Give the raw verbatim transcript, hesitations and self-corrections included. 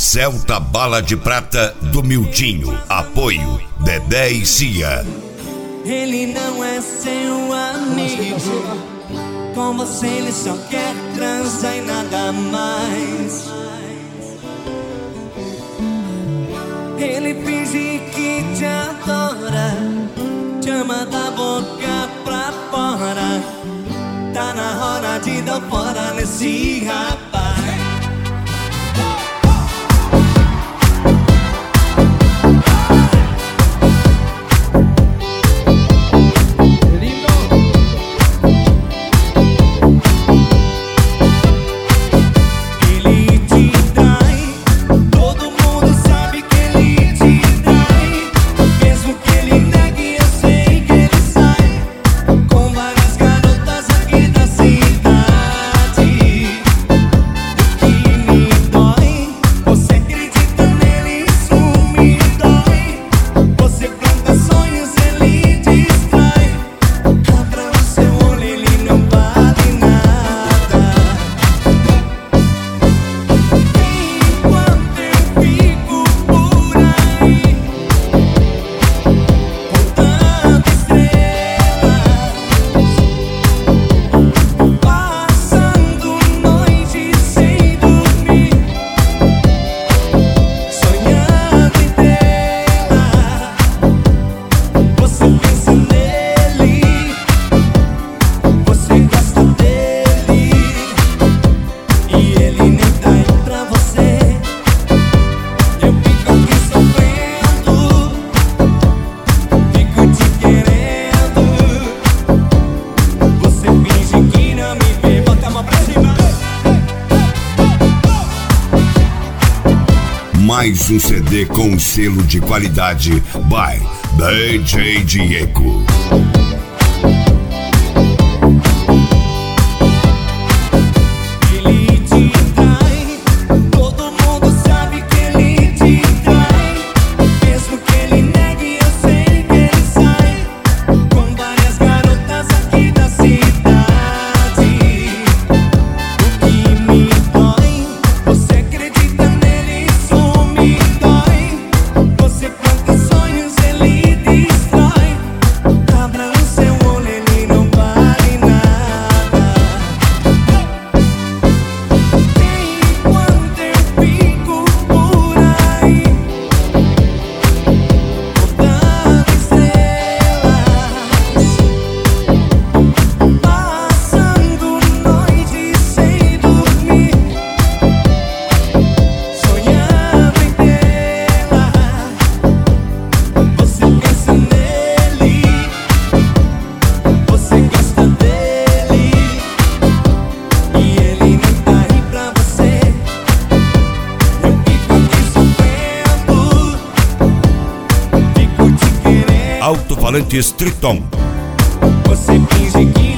Celta Bala de Prata do Miltinho. Apoio Dedé e Cia. Ele não é seu amigo, com você ele só quer transar e nada mais. Ele finge que te adora, te ama da boca pra fora. Tá na hora de dar fora nesse rapaz. Mais um C D com selo de qualidade by D J Diego. Alto-falantes Triton. Você finge que